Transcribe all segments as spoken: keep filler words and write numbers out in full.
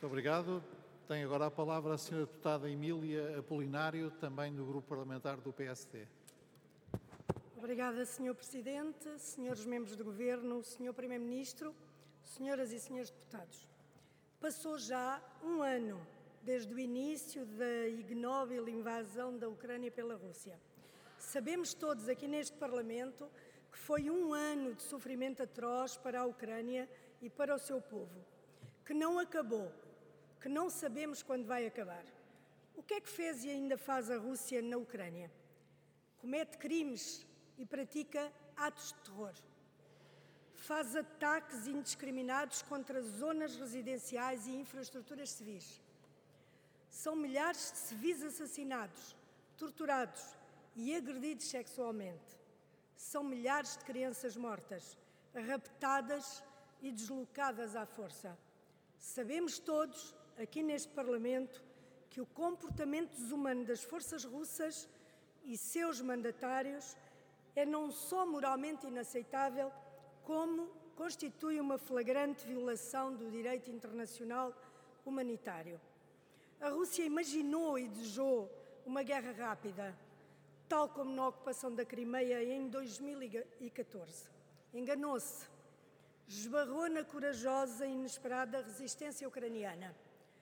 Muito obrigado. Tem agora a palavra a senhora deputada Emília Apolinário, também do Grupo Parlamentar do P S D. Obrigada, senhor Presidente, senhores membros do Governo, senhor Primeiro-Ministro, senhoras e senhores deputados. Passou já um ano desde o início da ignóbil invasão da Ucrânia pela Rússia. Sabemos todos aqui neste Parlamento que foi um ano de sofrimento atroz para a Ucrânia e para o seu povo, que não acabou, que não sabemos quando vai acabar. O que é que fez e ainda faz a Rússia na Ucrânia? Comete crimes e pratica atos de terror. Faz ataques indiscriminados contra zonas residenciais e infraestruturas civis. São milhares de civis assassinados, torturados e agredidos sexualmente. São milhares de crianças mortas, raptadas e deslocadas à força. Sabemos todos, aqui neste Parlamento, que o comportamento desumano das forças russas e seus mandatários é não só moralmente inaceitável, como constitui uma flagrante violação do direito internacional humanitário. A Rússia imaginou e desejou uma guerra rápida, tal como na ocupação da Crimeia em dois mil e catorze. Enganou-se. Esbarrou na corajosa e inesperada resistência ucraniana.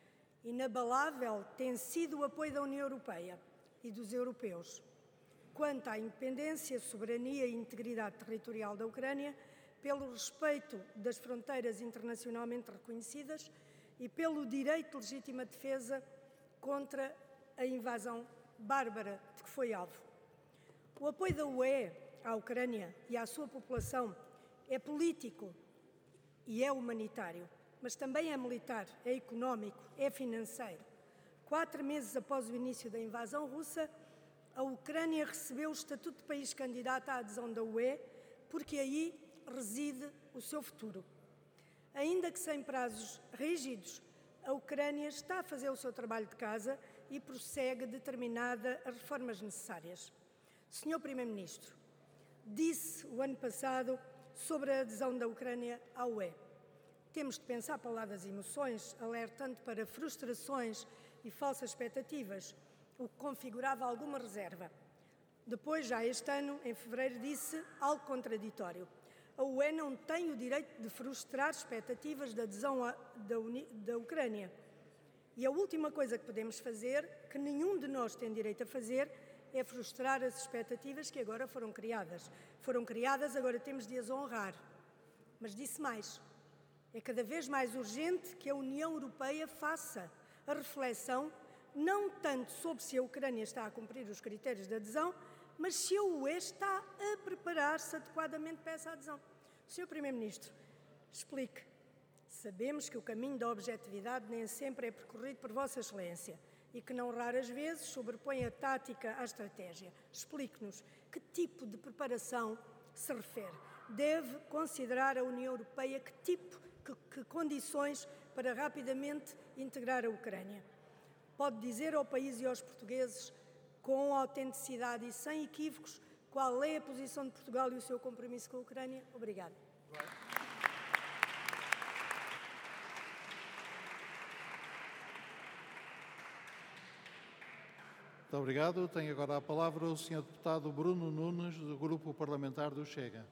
Inabalável tem sido o apoio da União Europeia e dos europeus quanto à independência, soberania e integridade territorial da Ucrânia, pelo respeito das fronteiras internacionalmente reconhecidas e pelo direito de legítima defesa contra a invasão bárbara de que foi alvo. O apoio da U E à Ucrânia e à sua população é político e é humanitário, mas também é militar, é económico, é financeiro. Quatro meses após o início da invasão russa, a Ucrânia recebeu o estatuto de país candidato à adesão da U E, porque aí reside o seu futuro. Ainda que sem prazos rígidos, a Ucrânia está a fazer o seu trabalho de casa e prossegue determinada as reformas necessárias. senhor Primeiro-Ministro, disse o ano passado sobre a adesão da Ucrânia à U E. Temos de pensar para o lado das emoções, alertando para frustrações e falsas expectativas, o que configurava alguma reserva. Depois, já este ano, em fevereiro, disse algo contraditório. A U E não tem o direito de frustrar expectativas de adesão à, da, Uni, da Ucrânia. E a última coisa que podemos fazer, que nenhum de nós tem direito a fazer, é frustrar as expectativas que agora foram criadas. Foram criadas, agora temos de as honrar. Mas disse mais. É cada vez mais urgente que a União Europeia faça a reflexão não tanto sobre se a Ucrânia está a cumprir os critérios de adesão, mas se a U E está a preparar-se adequadamente para essa adesão. senhor Primeiro-Ministro, explique. Sabemos que o caminho da objetividade nem sempre é percorrido por Vossa Excelência e que não raras vezes sobrepõe a tática à estratégia. Explique-nos que tipo de preparação se refere. Deve considerar a União Europeia que tipo, que, que condições para rapidamente integrar a Ucrânia. Pode dizer ao país e aos portugueses, com autenticidade e sem equívocos, qual é a posição de Portugal e o seu compromisso com a Ucrânia? Obrigada. Muito obrigado. Tem agora a palavra o senhor deputado Bruno Nunes, do Grupo Parlamentar do Chega.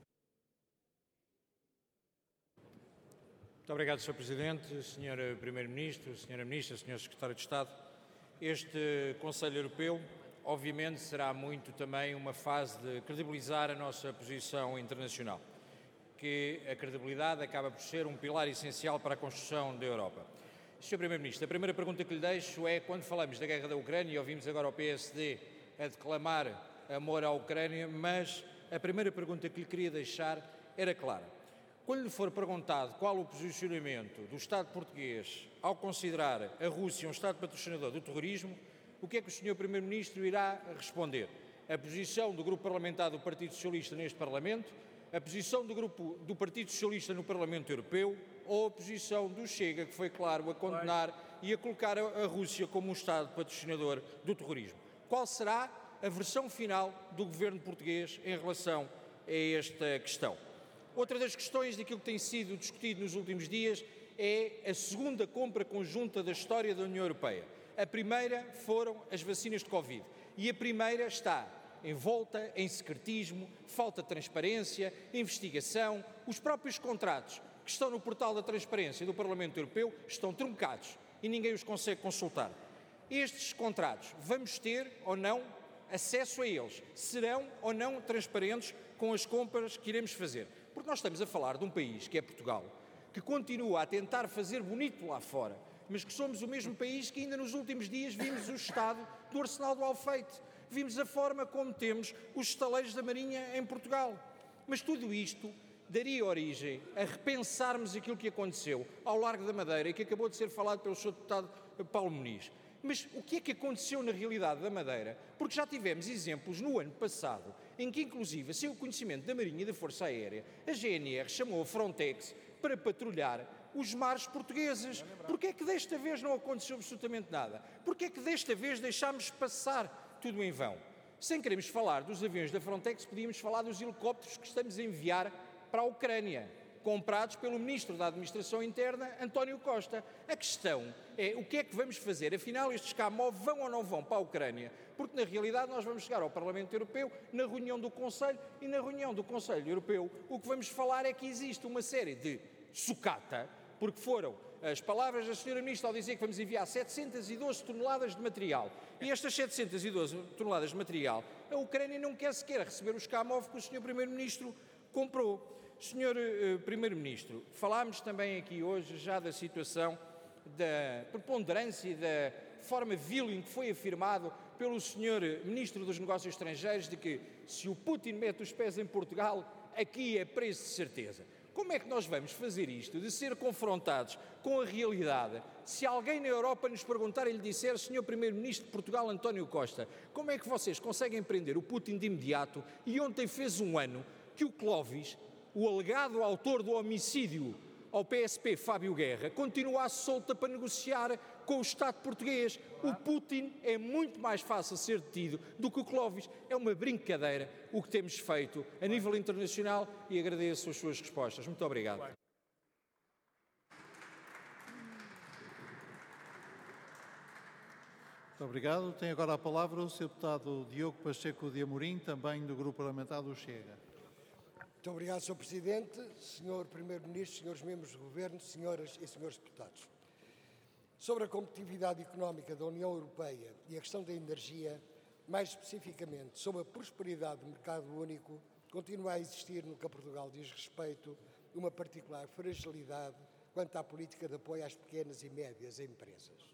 Muito obrigado, senhor Presidente, senhor Primeiro-Ministro, senhora Ministra, senhor Secretário de Estado. Este Conselho Europeu, obviamente, será muito também uma fase de credibilizar a nossa posição internacional, que a credibilidade acaba por ser um pilar essencial para a construção da Europa. senhor Primeiro-Ministro, a primeira pergunta que lhe deixo é, quando falamos da guerra da Ucrânia, ouvimos agora o P S D a declamar amor à Ucrânia, mas a primeira pergunta que lhe queria deixar era clara. Quando lhe for perguntado qual o posicionamento do Estado português ao considerar a Rússia um Estado patrocinador do terrorismo, o que é que o senhor Primeiro-Ministro irá responder? A posição do Grupo Parlamentar do Partido Socialista neste Parlamento, a posição do Grupo do Partido Socialista no Parlamento Europeu ou a posição do Chega, que foi claro a condenar e a colocar a Rússia como um Estado patrocinador do terrorismo? Qual será a versão final do governo português em relação a esta questão? Outra das questões daquilo que tem sido discutido nos últimos dias é a segunda compra conjunta da história da União Europeia. A primeira foram as vacinas de Covid e a primeira está envolta em secretismo, falta de transparência, investigação. Os próprios contratos que estão no portal da transparência do Parlamento Europeu estão truncados e ninguém os consegue consultar. Estes contratos, vamos ter ou não acesso a eles? Serão ou não transparentes com as compras que iremos fazer? Porque nós estamos a falar de um país, que é Portugal, que continua a tentar fazer bonito lá fora, mas que somos o mesmo país que ainda nos últimos dias vimos o estado do Arsenal do Alfeite, vimos a forma como temos os estaleiros da Marinha em Portugal. Mas tudo isto daria origem a repensarmos aquilo que aconteceu ao Largo da Madeira e que acabou de ser falado pelo senhor deputado Paulo Muniz. Mas o que é que aconteceu na realidade da Madeira? Porque já tivemos exemplos no ano passado em que, inclusive, sem o conhecimento da Marinha e da Força Aérea, a G N R chamou a Frontex para patrulhar os mares portugueses. Porquê é que desta vez não aconteceu absolutamente nada? Porquê é que desta vez deixámos passar tudo em vão? Sem queremos falar dos aviões da Frontex, podíamos falar dos helicópteros que estamos a enviar para a Ucrânia, comprados pelo Ministro da Administração Interna, António Costa. A questão é o que é que vamos fazer? Afinal, estes Kamov vão ou não vão para a Ucrânia? Porque, na realidade, nós vamos chegar ao Parlamento Europeu na reunião do Conselho e na reunião do Conselho Europeu o que vamos falar é que existe uma série de sucata, porque foram as palavras da senhora Ministra ao dizer que vamos enviar setecentas e doze toneladas de material. E estas setecentas e doze toneladas de material, a Ucrânia não quer sequer receber os Kamov que o senhor Primeiro-Ministro comprou. senhor uh, Primeiro-Ministro, falámos também aqui hoje já da situação da preponderância e da forma vil em que foi afirmado pelo senhor Ministro dos Negócios Estrangeiros de que se o Putin mete os pés em Portugal, aqui é preço de certeza. Como é que nós vamos fazer isto, de ser confrontados com a realidade, se alguém na Europa nos perguntar e lhe disser, senhor Primeiro-Ministro de Portugal, António Costa, como é que vocês conseguem prender o Putin de imediato e ontem fez um ano que o Clóvis, o alegado autor do homicídio ao P S P, Fábio Guerra, continua à solta para negociar com o Estado português. O Putin é muito mais fácil ser detido do que o Clóvis. É uma brincadeira o que temos feito a nível internacional e agradeço as suas respostas. Muito obrigado. Muito obrigado. Tem agora a palavra o senhor deputado Diogo Pacheco de Amorim, também do Grupo Parlamentar do Chega. Muito obrigado, senhor Presidente, senhor Primeiro-Ministro, senhores membros do Governo, senhoras e senhores deputados. Sobre a competitividade económica da União Europeia e a questão da energia, mais especificamente sobre a prosperidade do mercado único, continua a existir no que a Portugal diz respeito uma particular fragilidade quanto à política de apoio às pequenas e médias empresas.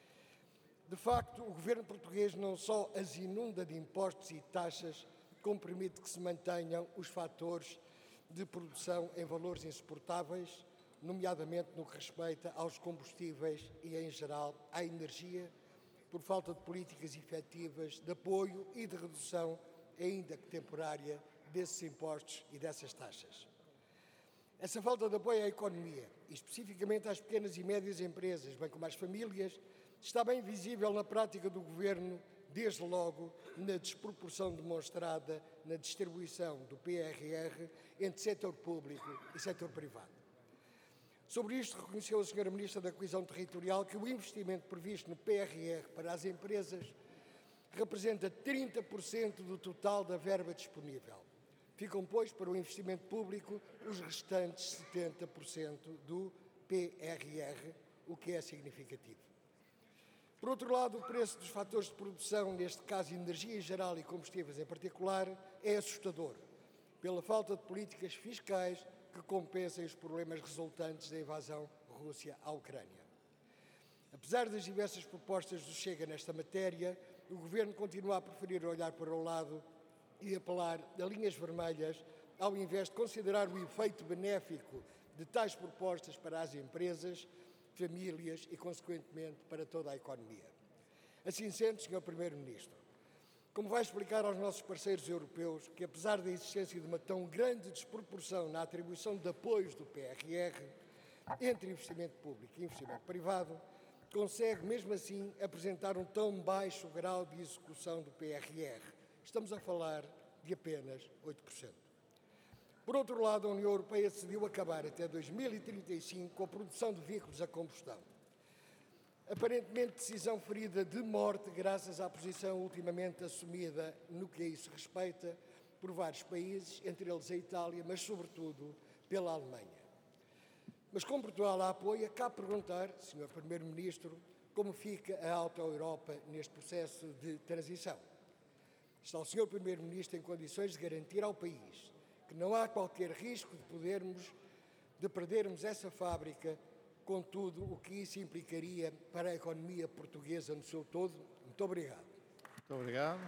De facto, o governo português não só as inunda de impostos e taxas, como permite que se mantenham os fatores de produção em valores insuportáveis, nomeadamente no que respeita aos combustíveis e, em geral, à energia, por falta de políticas efetivas de apoio e de redução, ainda que temporária, desses impostos e dessas taxas. Essa falta de apoio à economia, e especificamente às pequenas e médias empresas, bem como às famílias, está bem visível na prática do Governo, desde logo na desproporção demonstrada na distribuição do P R R entre setor público e setor privado. Sobre isto, reconheceu a senhora Ministra da Coesão Territorial que o investimento previsto no P R R para as empresas representa trinta por cento do total da verba disponível. Ficam, pois, para o investimento público os restantes setenta por cento do P R R, o que é significativo. Por outro lado, o preço dos fatores de produção, neste caso energia em geral e combustíveis em particular, é assustador, pela falta de políticas fiscais que compensem os problemas resultantes da invasão Rússia à Ucrânia. Apesar das diversas propostas do Chega nesta matéria, o Governo continua a preferir olhar para o lado e apelar a linhas vermelhas, ao invés de considerar o efeito benéfico de tais propostas para as empresas, famílias e, consequentemente, para toda a economia. Assim sendo, senhor Primeiro-Ministro, como vai explicar aos nossos parceiros europeus que, apesar da existência de uma tão grande desproporção na atribuição de apoios do P R R entre investimento público e investimento privado, consegue, mesmo assim, apresentar um tão baixo grau de execução do P R R? Estamos a falar de apenas oito por cento. Por outro lado, a União Europeia decidiu acabar até dois mil e trinta e cinco com a produção de veículos a combustão. Aparentemente decisão ferida de morte graças à posição ultimamente assumida no que a isso respeita por vários países, entre eles a Itália, mas sobretudo pela Alemanha. Mas como Portugal a apoia, cabe perguntar, senhor Primeiro-Ministro, como fica a Alta Europa neste processo de transição. Está o senhor Primeiro-Ministro em condições de garantir ao país que não há qualquer risco de podermos, de perdermos essa fábrica, com tudo o que isso implicaria para a economia portuguesa no seu todo? Muito obrigado. Muito obrigado.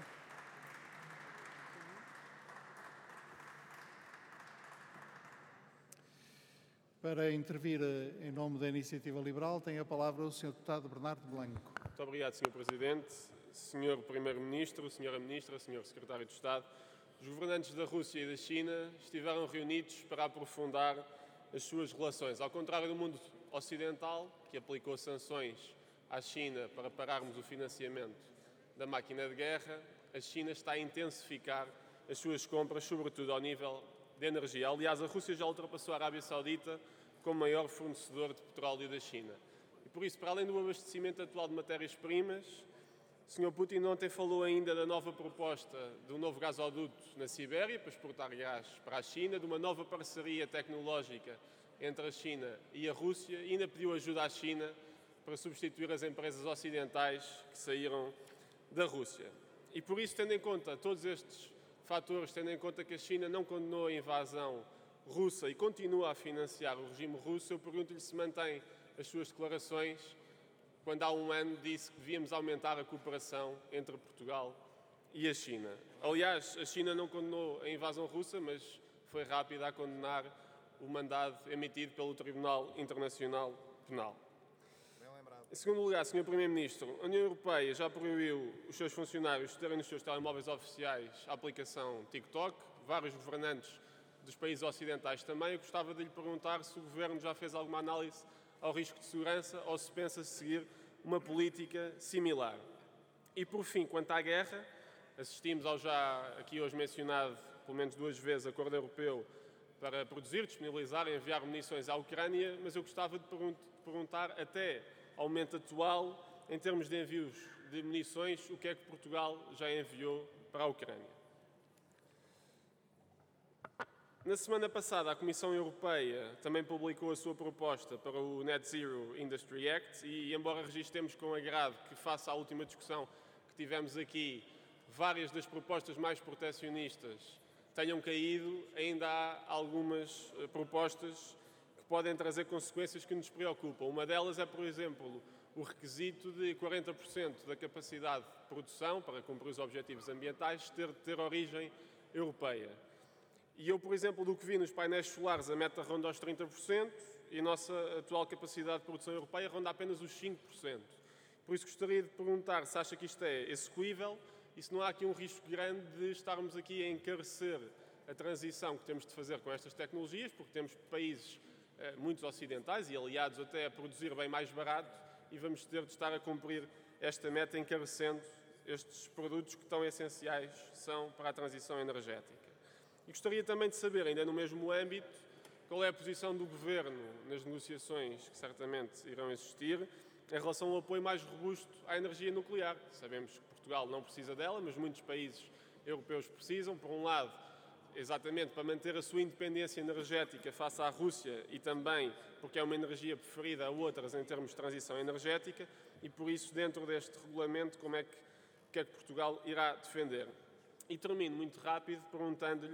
Para intervir em nome da Iniciativa Liberal, tem a palavra o senhor Deputado Bernardo Blanco. Muito obrigado, senhor Presidente, senhor Primeiro-Ministro, senhora Ministra, senhor Secretário de Estado. Os governantes da Rússia e da China estiveram reunidos para aprofundar as suas relações. Ao contrário do mundo ocidental, que aplicou sanções à China para pararmos o financiamento da máquina de guerra, a China está a intensificar as suas compras, sobretudo ao nível de energia. Aliás, a Rússia já ultrapassou a Arábia Saudita como maior fornecedor de petróleo da China. E por isso, para além do abastecimento atual de matérias-primas, o senhor Putin ontem falou ainda da nova proposta de um novo gasoduto na Sibéria para exportar gás para a China, de uma nova parceria tecnológica entre a China e a Rússia, e ainda pediu ajuda à China para substituir as empresas ocidentais que saíram da Rússia. E por isso, tendo em conta todos estes fatores, tendo em conta que a China não condenou a invasão russa e continua a financiar o regime russo, eu pergunto-lhe se mantém as suas declarações quando há um ano disse que devíamos aumentar a cooperação entre Portugal e a China. Aliás, a China não condenou a invasão russa, mas foi rápida a condenar o mandado emitido pelo Tribunal Internacional Penal. Em segundo lugar, senhor Primeiro-Ministro, a União Europeia já proibiu os seus funcionários terem nos seus telemóveis oficiais a aplicação TikTok, vários governantes dos países ocidentais também. Eu gostava de lhe perguntar se o Governo já fez alguma análise ao risco de segurança ou se pensa seguir uma política similar. E, por fim, quanto à guerra, assistimos ao já aqui hoje mencionado, pelo menos duas vezes, acordo europeu para produzir, disponibilizar e enviar munições à Ucrânia, mas eu gostava de perguntar, até ao momento atual, em termos de envios de munições, o que é que Portugal já enviou para a Ucrânia. Na semana passada, a Comissão Europeia também publicou a sua proposta para o Net Zero Industry Act e, embora registremos com agrado que, face à última discussão que tivemos aqui, várias das propostas mais protecionistas tenham caído, ainda há algumas propostas que podem trazer consequências que nos preocupam. Uma delas é, por exemplo, o requisito de quarenta por cento da capacidade de produção para cumprir os objetivos ambientais ter de ter origem europeia. E eu, por exemplo, do que vi nos painéis solares, a meta ronda aos trinta por cento e a nossa atual capacidade de produção europeia ronda apenas os cinco por cento. Por isso gostaria de perguntar se acha que isto é execuível e se não há aqui um risco grande de estarmos aqui a encarecer a transição que temos de fazer com estas tecnologias, porque temos países eh, muitos ocidentais e aliados até a produzir bem mais barato e vamos ter de estar a cumprir esta meta encarecendo estes produtos que tão essenciais são para a transição energética. E gostaria também de saber, ainda no mesmo âmbito, qual é a posição do Governo nas negociações que certamente irão existir em relação ao apoio mais robusto à energia nuclear. Sabemos que Portugal não precisa dela, mas muitos países europeus precisam. Por um lado, exatamente para manter a sua independência energética face à Rússia e também porque é uma energia preferida a outras em termos de transição energética e, por isso, dentro deste regulamento, como é que, que é que Portugal irá defender. E termino muito rápido perguntando-lhe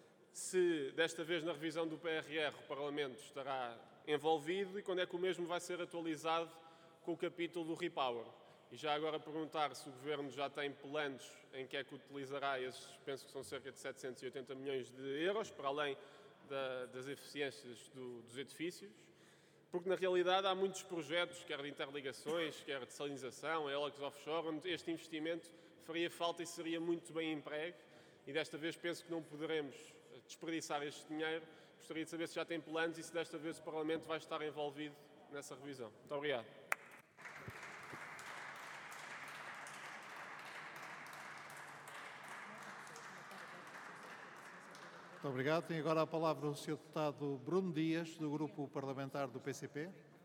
se desta vez na revisão do P R R o Parlamento estará envolvido e quando é que o mesmo vai ser atualizado com o capítulo do Repower. E já agora perguntar se o Governo já tem planos em que é que utilizará esses, penso que são cerca de setecentos e oitenta milhões de euros, para além da, das eficiências do, dos edifícios, porque na realidade há muitos projetos, quer de interligações, quer de salinização, eólicos offshore, onde este investimento faria falta e seria muito bem emprego e desta vez penso que não poderemos desperdiçar este dinheiro. Gostaria de saber se já tem planos e se desta vez o Parlamento vai estar envolvido nessa revisão. Muito obrigado. Muito Muito obrigado. Tem agora a palavra o senhor Deputado Bruno Dias, do Grupo Parlamentar do P C P.